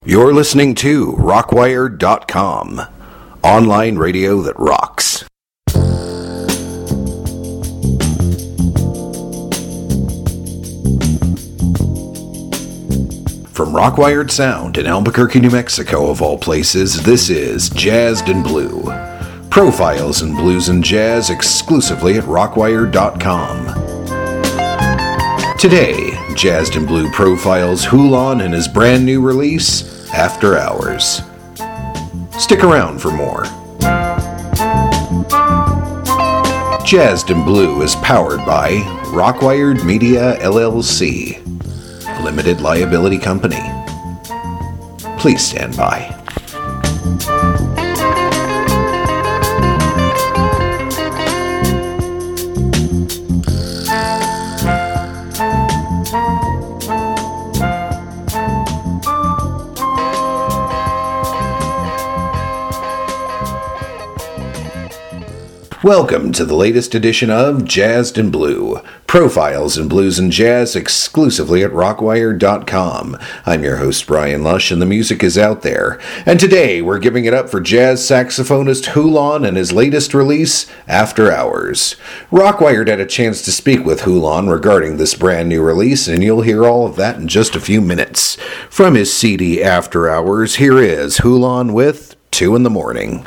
You're listening to Rockwire.com, online radio that rocks. From Rockwired Sound in Albuquerque, New Mexico, of all places, this is Jazzed in Blue. Profiles in blues and jazz exclusively at Rockwire.com. Today, Jazzed in Blue profiles Hulon and his brand new release, After Hours. Stick around for more. Jazzed in Blue is powered by Rockwired Media LLC, a limited liability company. Please stand by. Welcome to the latest edition of Jazzed in Blue, profiles in blues and jazz exclusively at Rockwire.com. I'm your host, Brian Lush, and the music is out there. And today we're giving it up for jazz saxophonist Hulon and his latest release, After Hours. Rockwired had a chance to speak with Hulon regarding this brand new release, and you'll hear all of that in just a few minutes. From his CD After Hours, here is Hulon with 2 in the Morning.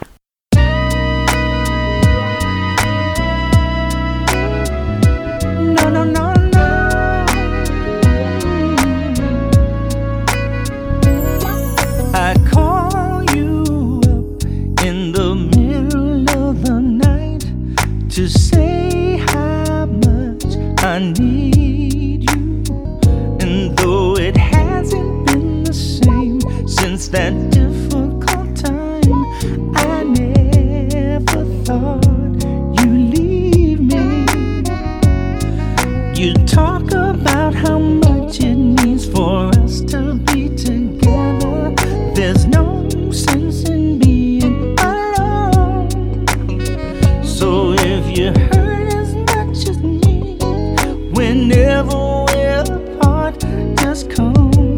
That difficult time, I never thought you'd leave me. You talk about how much it means for us to be together. There's no sense in being alone. So if you hurt as much as me, whenever we're apart, just come.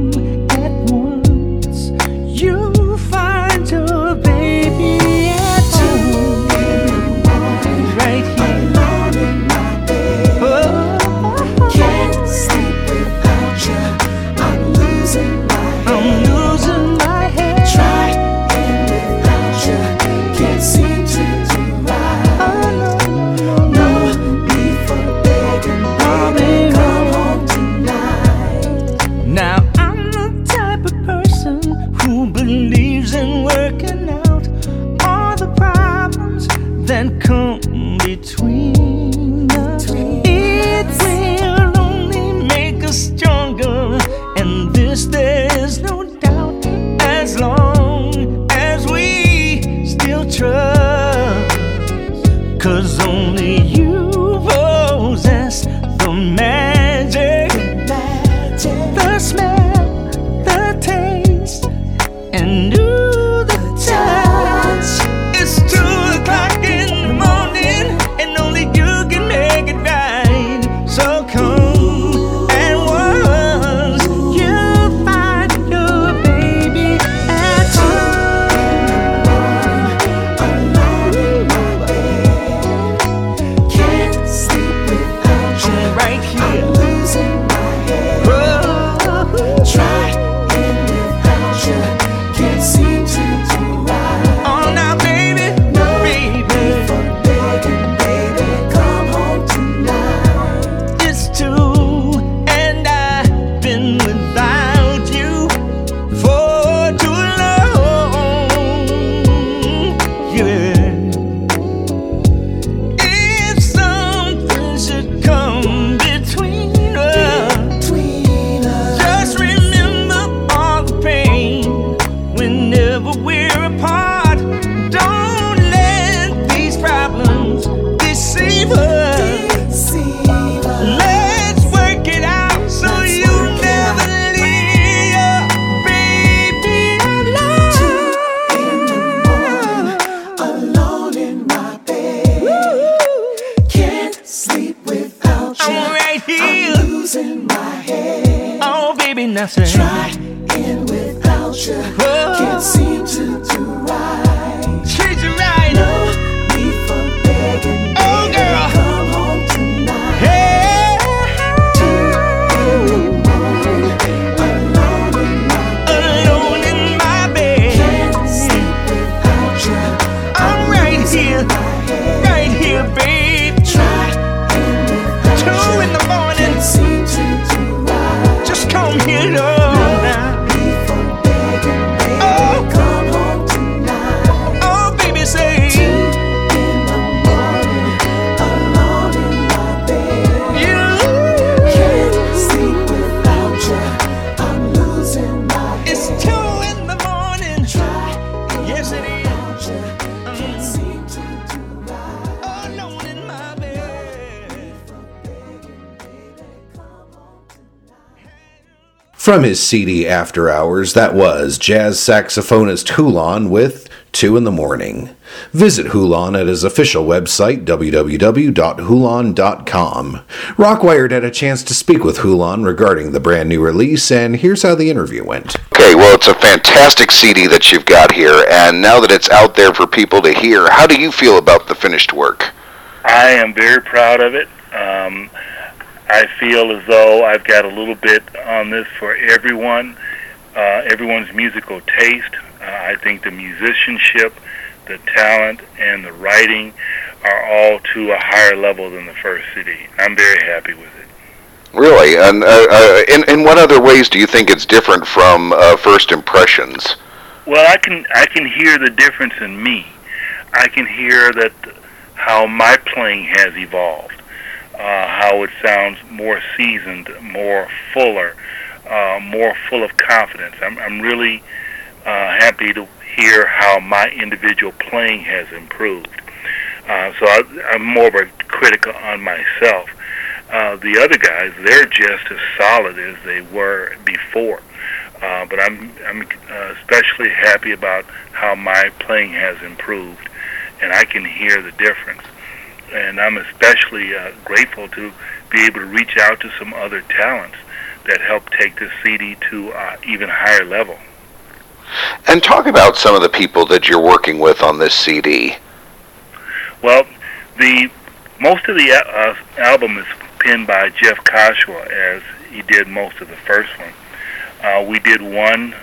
You find your baby at 2 in the morning, right here, alone in my bed. Oh, can't sleep without you. I'm losing my head. Trying without you, can't seem to do right. Oh, no, need for begging, baby, come home tonight. Now I'm the type of person who believes in working out all the problems that come between us. It will only make us stronger, and this there's no doubt, as long as we still trust. 'Cause only you possess the magic, the smell, the taste, and do the touch. It's 2 o'clock in the morning, and only you can make it right. So come and once you find your baby at 2 alone in my bed. Can't sleep without you, right here. I'm losing my head. Oh, try without you. Can't seem to do right. Oh, now, baby, no, baby, for begging, baby, come home tonight. It's 2, and I've been without you for too long. Yeah. If something should come between us, just remember all the pain. Whenever we're apart, don't let these problems deceive us. Let's work it out so you never leave your baby alone. 2 in the morning, alone in my bed. Can't sleep without you. I'm right here. I'm losing my head. Oh, baby, now say. Trying without without you. Can't seem to do right. Treat you right. No need for begging, baby. Girl. Come home tonight. Hey. 2 in the morning, alone in my bed. Alone in my bed. Can't sleep without you. I'm right here. Right here, babe. Try in without 2 you. in the morning. Can't seem to do right. Just come here, No love. now. need for begging, baby. Oh. Come home tonight. Oh, baby, say. 2 in the morning, alone in my bed. You. Can't sleep without you. I'm losing my head. It's 2 in the morning. Try Yes, it is. without you. Can't seem to do right. Alone in my bed. From his CD After Hours, that was jazz saxophonist Hulan with 2 in the Morning. Visit Hulan at his official website, www.hulan.com. Rockwired had a chance to speak with Hulan regarding the brand new release, and here's how the interview went. Okay, well, it's a fantastic CD that you've got here, and now that it's out there for people to hear, how do you feel about the finished work? I am very proud of it. I feel as though I've got a little bit on this for everyone, everyone's musical taste. I think the musicianship, the talent, and the writing are all to a higher level than the first CD. I'm very happy with it. Really? And in what other ways do you think it's different from First Impressions? Well, I can hear the difference in me. I can hear that how my playing has evolved, how it sounds more seasoned, more fuller, more full of confidence. I'm really happy to hear how my individual playing has improved. So I'm more of a critic on myself. The other guys, they're just as solid as they were before. But I'm especially happy about how my playing has improved, and I can hear the difference. And I'm especially grateful to be able to reach out to some other talents that help take this CD to even higher level. And talk about some of the people that you're working with on this CD. Well, most of the album is penned by Jeff Kashua, as he did most of the first one. We did one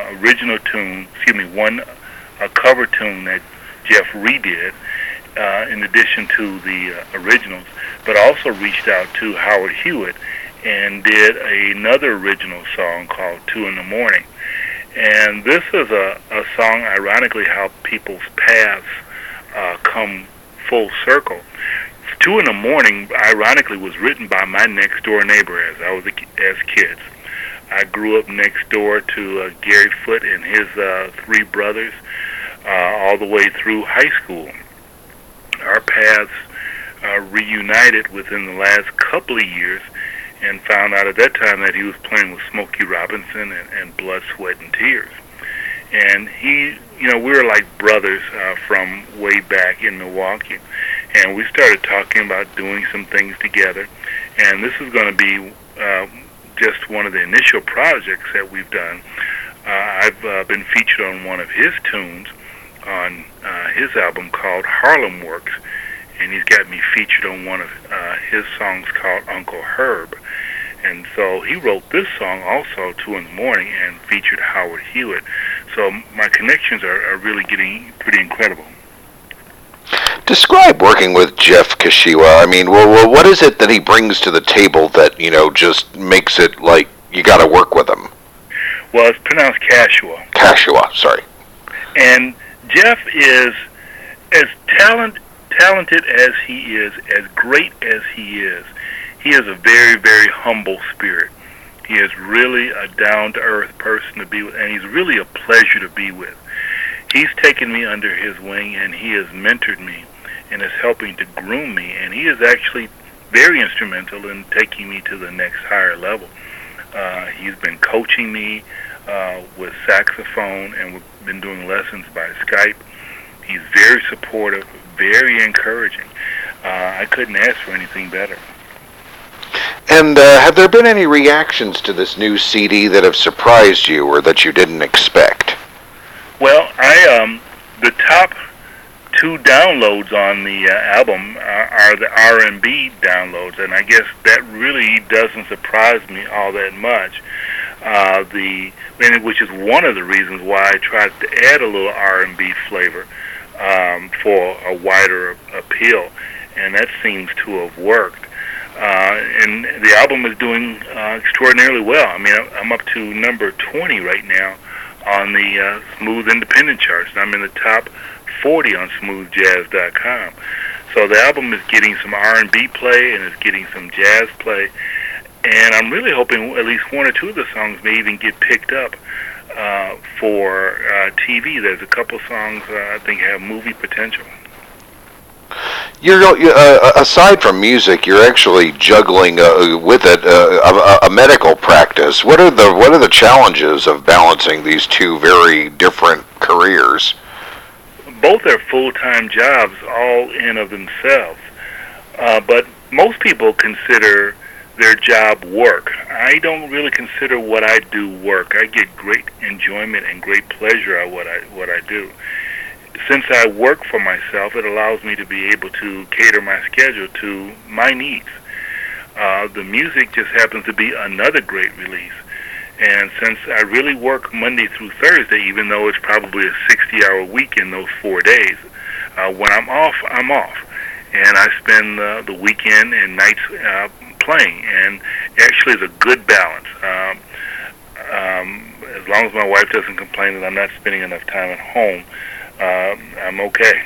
cover tune that Jeff redid, in addition to the originals, but also reached out to Howard Hewitt and did another original song called 2 in the Morning. And this is a song, ironically, how people's paths come full circle. 2 in the Morning, ironically, was written by my next-door neighbor as kids. I grew up next door to Gary Foote and his 3 brothers all the way through high school. Our paths reunited within the last couple of years, and found out at that time that he was playing with Smokey Robinson and Blood, Sweat, and Tears. And we were like brothers from way back in Milwaukee. And we started talking about doing some things together. And this is going to be just one of the initial projects that we've done. I've been featured on one of his tunes on his album called Harlem Works. And he's got me featured on one of his songs called Uncle Herb. And so he wrote this song also, 2 in the Morning, and featured Howard Hewitt. So my connections are really getting pretty incredible. Describe working with Jeff Kashua. I mean, well, what is it that he brings to the table that, just makes it like you got to work with him? Well, it's pronounced Kashua. Kashua, sorry. And Jeff is as talented as he is, as great as he is a very, very humble spirit. He is really a down-to-earth person to be with, and he's really a pleasure to be with. He's taken me under his wing, and he has mentored me and is helping to groom me, and he is actually very instrumental in taking me to the next higher level. He's been coaching me with saxophone, and we've been doing lessons by Skype. He's very supportive, very encouraging. I couldn't ask for anything better. And have there been any reactions to this new CD that have surprised you or that you didn't expect? Well, the top 2 downloads on the album are the R&B downloads, and I guess that really doesn't surprise me all that much. Which is one of the reasons why I tried to add a little R&B flavor for a wider appeal, and that seems to have worked. And the album is doing extraordinarily well. I mean, I'm up to number 20 right now on the Smooth Independent charts. I'm in the top 40 on smoothjazz.com. So the album is getting some R&B play and it's getting some jazz play. And I'm really hoping at least 1 or 2 of the songs may even get picked up for TV. There's a couple songs I think have movie potential. You're aside from music, you're actually juggling with it a medical practice. What are the challenges of balancing these 2 very different careers? Both are full-time jobs, all in of themselves. But most people consider their job work. I don't really consider what I do work. I get great enjoyment and great pleasure out of what I do. Since I work for myself, it allows me to be able to cater my schedule to my needs. The music just happens to be another great release. And since I really work Monday through Thursday, even though it's probably a 60-hour week in those 4 days, when I'm off, I'm off. And I spend the weekend and nights playing. And actually it's a good balance. As long as my wife doesn't complain that I'm not spending enough time at home, I'm okay.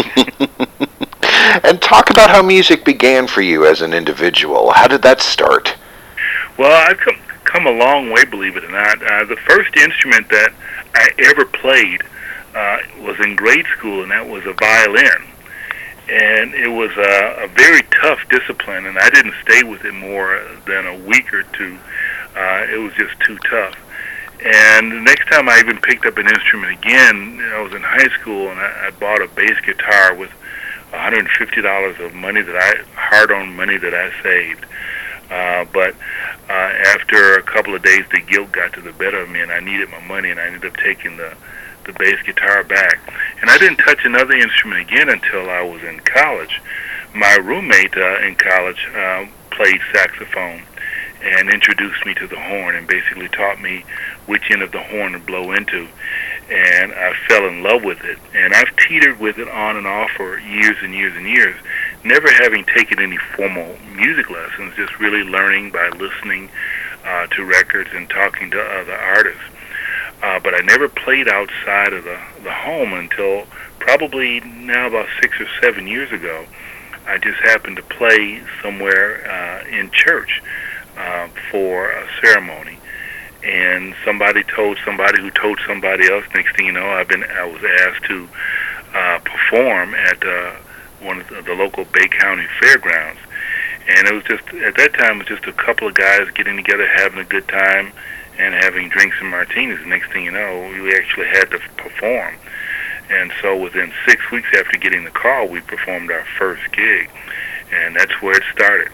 And talk about how music began for you as an individual. How did that start? Well, I've come a long way, believe it or not. The first instrument that I ever played was in grade school, and that was a violin. And it was a very tough discipline, and I didn't stay with it more than a week or 2. It was just too tough. And the next time I even picked up an instrument again, I was in high school, and I bought a bass guitar with $150 of money hard-earned money that I saved. But after a couple of days, the guilt got to the better of me, and I needed my money, and I ended up taking the bass guitar back. And I didn't touch another instrument again until I was in college. My roommate in college played saxophone and introduced me to the horn and basically taught me which end of the horn to blow into. And I fell in love with it. And I've teetered with it on and off for years and years and years, never having taken any formal music lessons, just really learning by listening to records and talking to other artists. But I never played outside of the home until probably now about 6 or 7 years ago. I just happened to play somewhere in church for a ceremony, and somebody told somebody who told somebody else. Next thing you know, I was asked to perform at one of the local Bay County fairgrounds, and it was just at that time it was just a couple of guys getting together, having a good time, and having drinks and martinis. The next thing you know, we actually had to perform. And so within 6 weeks after getting the call, we performed our first gig, and that's where it started.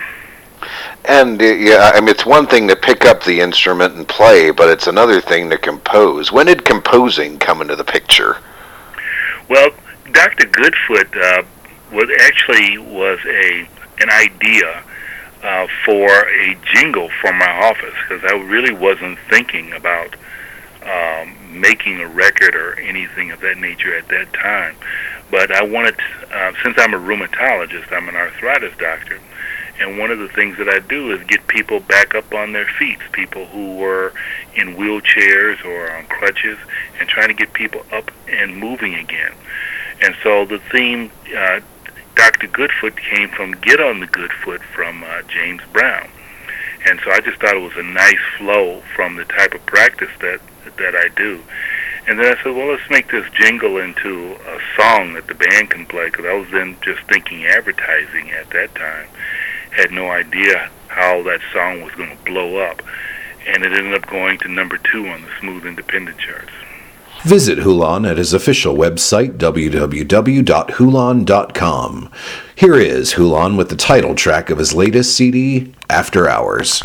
And yeah, I mean, it's one thing to pick up the instrument and play, but it's another thing to compose. When did composing come into the picture? Well, Dr. Goodfoot was an idea for a jingle for my office, because I really wasn't thinking about making a record or anything of that nature at that time. But I wanted, since I'm a rheumatologist, I'm an arthritis doctor, and one of the things that I do is get people back up on their feet, people who were in wheelchairs or on crutches, and trying to get people up and moving again. And so the theme, Dr. Goodfoot, came from Get on the Good Foot from James Brown. And so I just thought it was a nice flow from the type of practice that I do. And then I said, well, let's make this jingle into a song that the band can play, because I was then just thinking advertising at that time. Had no idea how that song was going to blow up. And it ended up going to number 2 on the Smooth Independent charts. Visit Hulan at his official website, www.hulan.com. Here is Hulan with the title track of his latest CD, After Hours.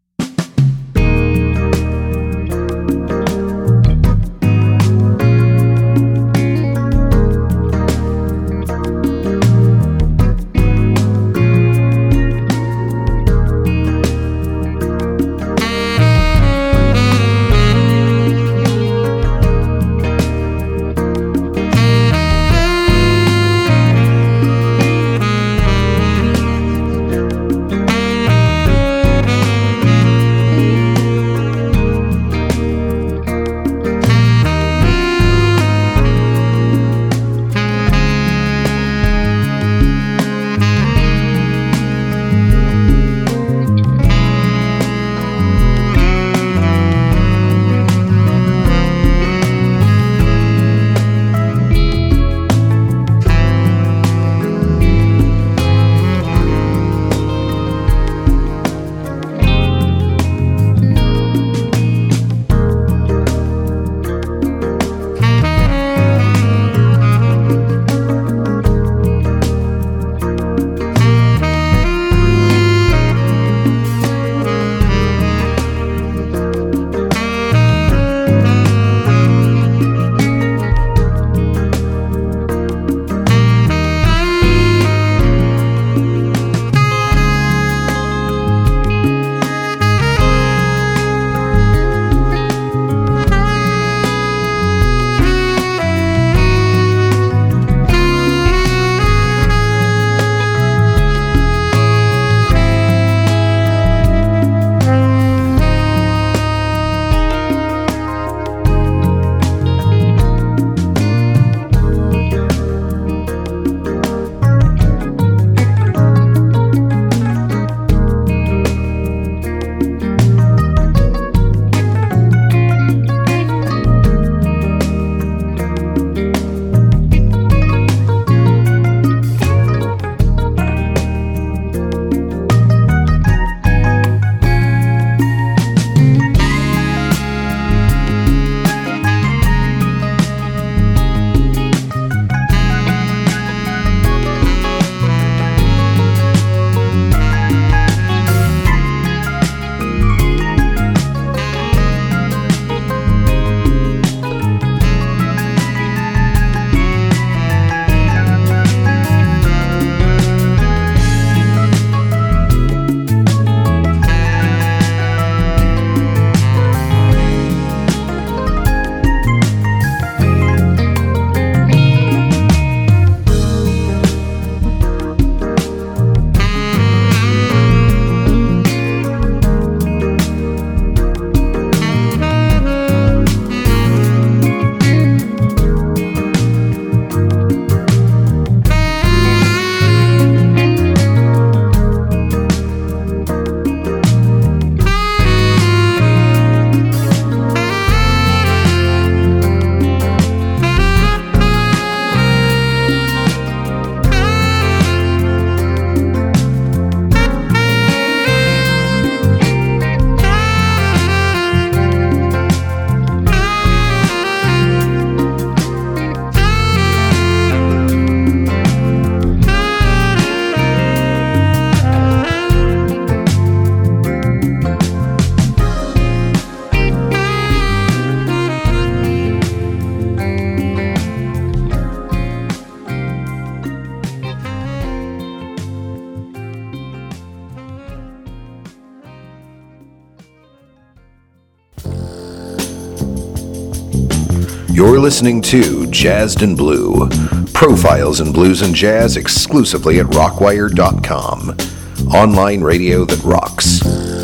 You're listening to Jazzed in Blue, profiles in blues and jazz exclusively at rockwire.com. Online radio that rocks.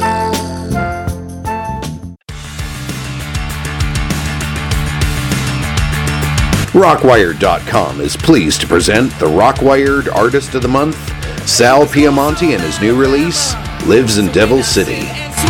Rockwire.com is pleased to present the Rockwired Artist of the Month, Sal Piemonte, and his new release, Lives in Devil City.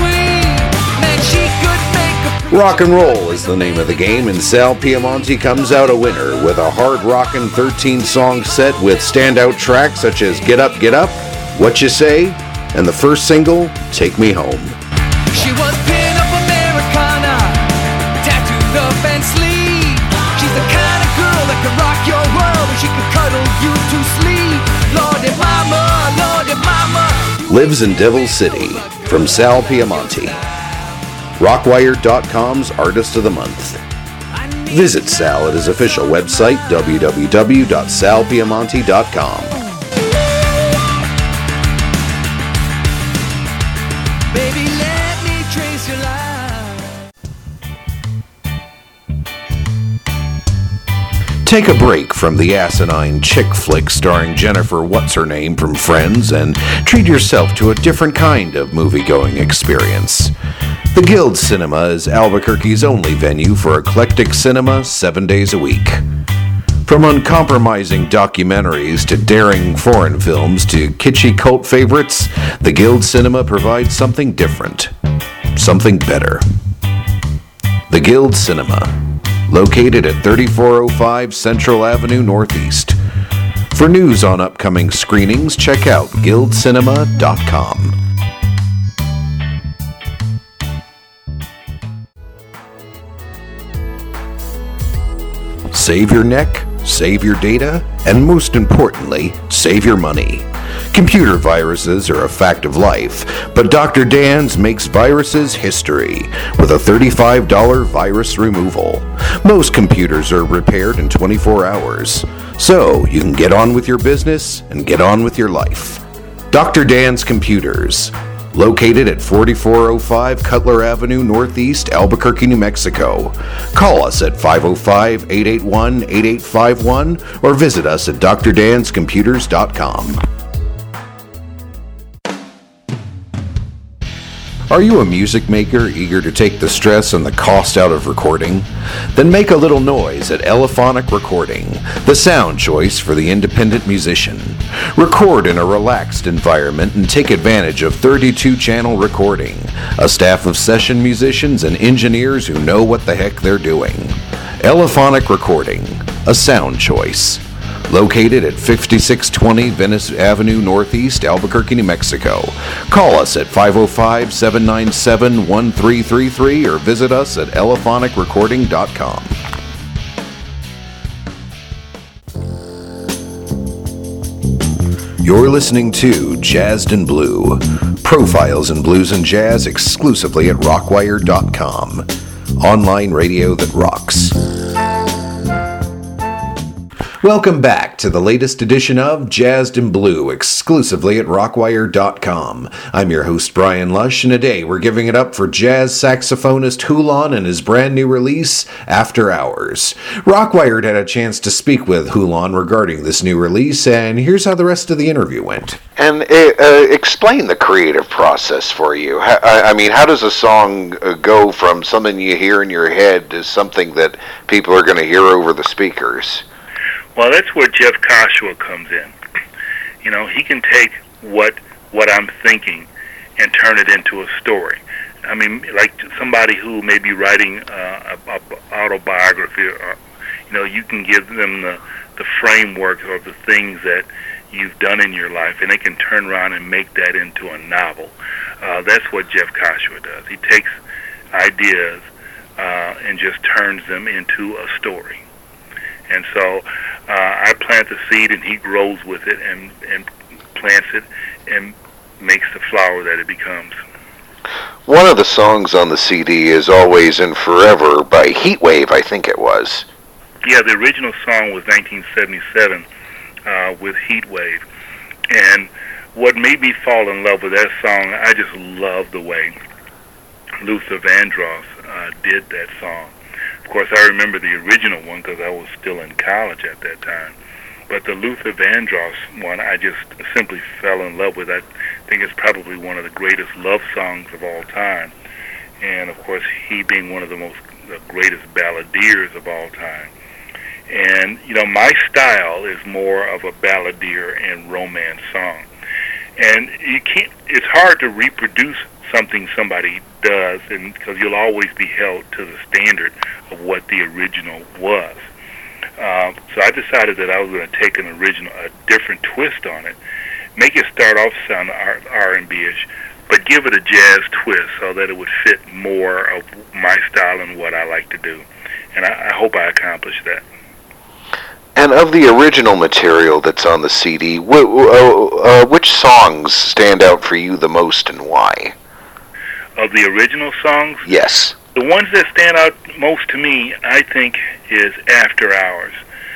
Rock and roll is the name of the game, and Sal Piemonte comes out a winner with a hard rockin' 13-song set with standout tracks such as Get Up, Get Up, What You Say, and the first single, Take Me Home. She was pin-up Americana, tattooed up and sleep. She's the kind of girl that can rock your world, and she can cuddle you to sleep. Lordy Mama, Lordy Mama. Lives in Devil City from Sal Piemonte. Rockwire.com's Artist of the Month. Visit Sal at his official website, www.salpiemonte.com. Baby, let me trace your line. Take a break from the asinine chick flick starring Jennifer What's-Her-Name from Friends and treat yourself to a different kind of movie-going experience. The Guild Cinema is Albuquerque's only venue for eclectic cinema 7 days a week. From uncompromising documentaries to daring foreign films to kitschy cult favorites, the Guild Cinema provides something different, something better. The Guild Cinema, located at 3405 Central Avenue Northeast. For news on upcoming screenings, check out guildcinema.com. Save your neck, save your data, and most importantly, save your money. Computer viruses are a fact of life, but Dr. Dan's makes viruses history with a $35 virus removal. Most computers are repaired in 24 hours, so you can get on with your business and get on with your life. Dr. Dan's Computers, located at 4405 Cutler Avenue Northeast, Albuquerque, New Mexico. Call us at 505-881-8851 or visit us at drdanscomputers.com. Are you a music maker eager to take the stress and the cost out of recording? Then make a little noise at Elephonic Recording, the sound choice for the independent musician. Record in a relaxed environment and take advantage of 32-channel recording, a staff of session musicians and engineers who know what the heck they're doing. Elephonic Recording, a sound choice. Located at 5620 Venice Avenue Northeast, Albuquerque, New Mexico. Call us at 505-797-1333 or visit us at elephonicrecording.com. You're listening to Jazzed in Blue. Profiles in blues and jazz exclusively at rockwire.com. Online radio that rocks. Welcome back to the latest edition of Jazzed in Blue, exclusively at rockwire.com. I'm your host, Brian Lush, and today we're giving it up for jazz saxophonist Hulan and his brand new release, After Hours. Rockwire had a chance to speak with Hulan regarding this new release, and here's how the rest of the interview went. And explain the creative process for you. I mean, how does a song go from something you hear in your head to something that people are going to hear over the speakers? Well, that's where Jeff Koshua comes in. You know, he can take what I'm thinking and turn it into a story. I mean, like somebody who may be writing a autobiography, or, you know, you can give them the framework of the things that you've done in your life, and they can turn around and make that into a novel. That's what Jeff Koshua does. He takes ideas and just turns them into a story. And so I plant the seed, and he grows with it and plants it and makes the flower that it becomes. One of the songs on the CD is Always and Forever by Heatwave, I think it was. Yeah, the original song was 1977 with Heatwave. And what made me fall in love with that song, I just love the way Luther Vandross did that song. Of course, I remember the original one because I was still in college at that time. But the Luther Vandross one, I just simply fell in love with. I think it's probably one of the greatest love songs of all time. And, of course, he being one of the greatest balladeers of all time. And, you know, my style is more of a balladeer and romance song. And it's hard to reproduce something somebody does, and because you'll always be held to the standard of what the original was. So I decided that I was going to take a different twist on it, make it start off sound R&B-ish, but give it a jazz twist so that it would fit more of my style and what I like to do. And I hope I accomplished that. And of the original material that's on the CD, which songs stand out for you the most and why? Of the original songs, Yes. the ones that stand out most to me, I think, is After Hours.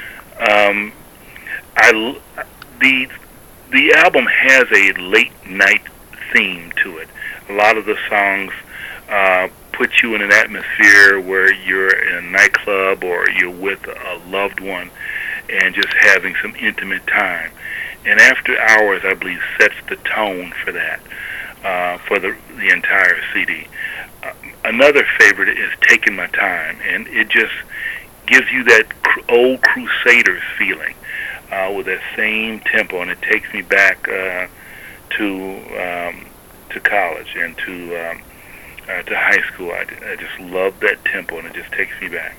The album has a late night theme to it. A lot of the songs put you in an atmosphere where you're in a nightclub or you're with a loved one and just having some intimate time. And After Hours, I believe, sets the tone for that, for the entire CD. Another favorite is Taking My Time, and it just gives you that old Crusaders feeling with that same tempo, and it takes me back to college and to high school. I just love that tempo, and it just takes me back.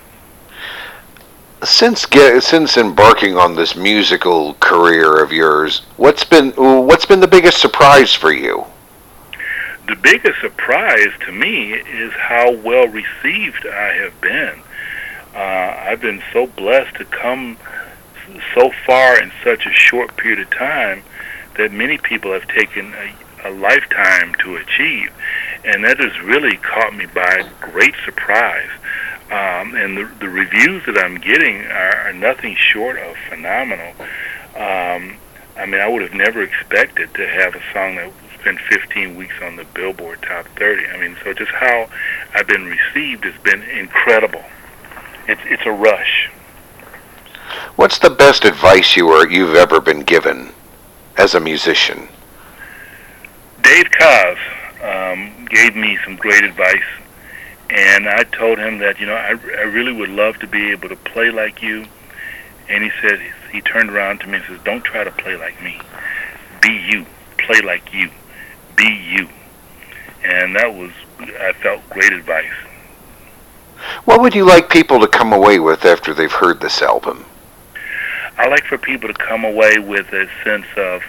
Since embarking on this musical career of yours, what's been the biggest surprise for you? The biggest surprise to me is how well received I have been. I've been so blessed to come so far in such a short period of time that many people have taken a lifetime to achieve, and that has really caught me by great surprise. And the reviews that I'm getting are nothing short of phenomenal. I mean, I would have never expected to have a song that spent 15 weeks on the Billboard Top 30. I mean, so just how I've been received has been incredible. It's a rush. What's the best advice you've ever been given as a musician? Dave Koz gave me some great advice, and I told him that, I really would love to be able to play like you. And he turned around to me and says, don't try to play like me. Be you. Play like you. Be you. And I felt great advice. What would you like people to come away with after they've heard this album? I like for people to come away with a sense of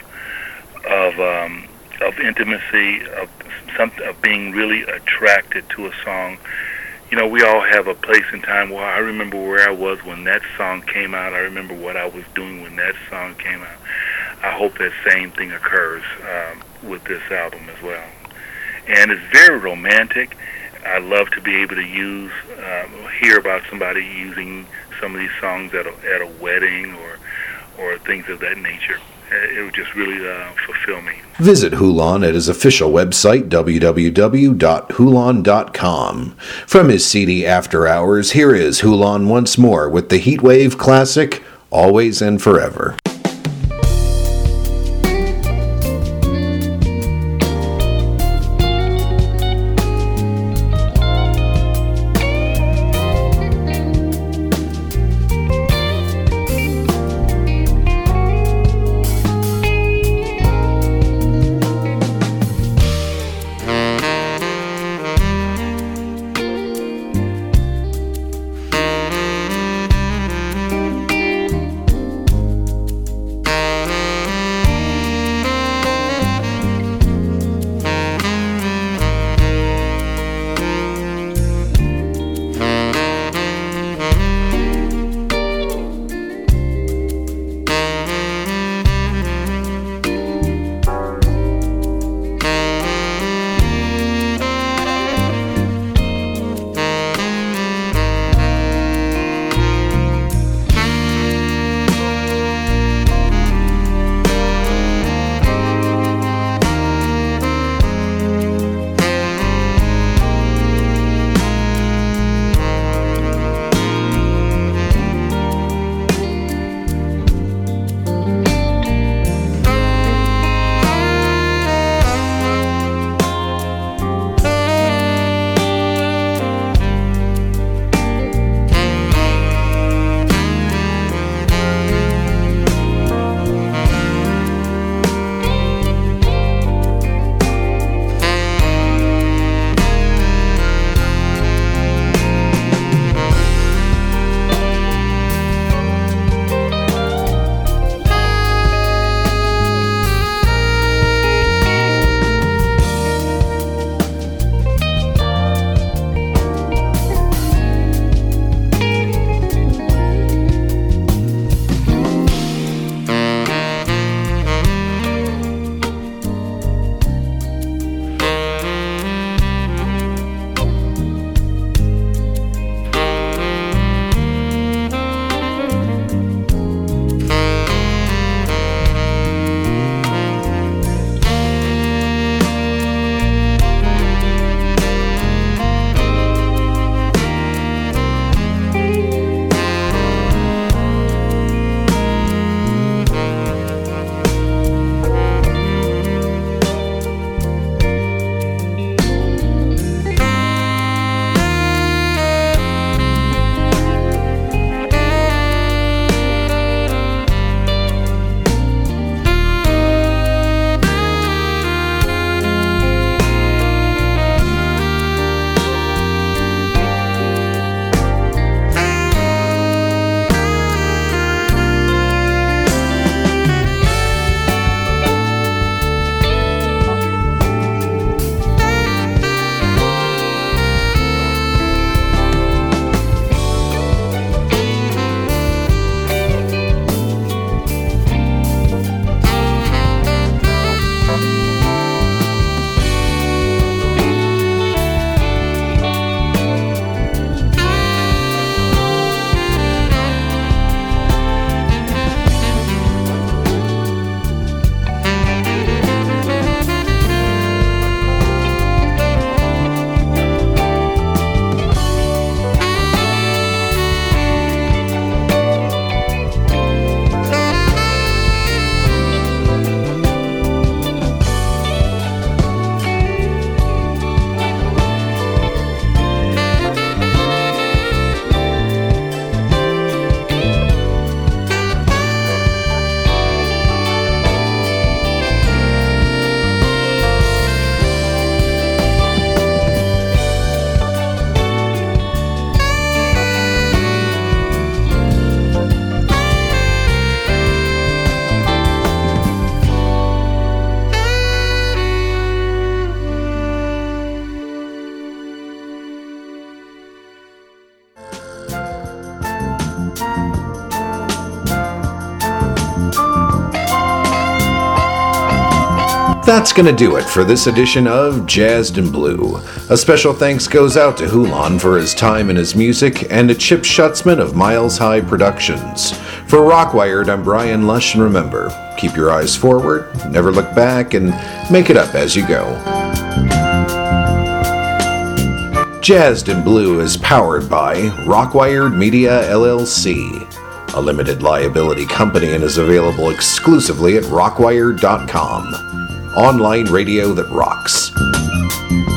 intimacy, of being really attracted to a song. We all have a place in time. Well, I remember where I was when that song came out. I remember what I was doing when that song came out. I hope that same thing occurs with this album as well. And it's very romantic. I love to be able to hear about somebody using some of these songs at a wedding or things of that nature. It would just really fulfill me. Visit Hulan at his official website, www.hulan.com. From his CD After Hours, here is Hulan once more with the Heatwave classic, Always and Forever. That's going to do it for this edition of Jazzed in Blue. A special thanks goes out to Hulan for his time and his music, and to Chip Schutzman of Miles High Productions. For Rockwired, I'm Brian Lush, and remember, keep your eyes forward, never look back, and make it up as you go. Jazzed in Blue is powered by Rockwired Media LLC, a limited liability company, and is available exclusively at rockwired.com. Online radio that rocks.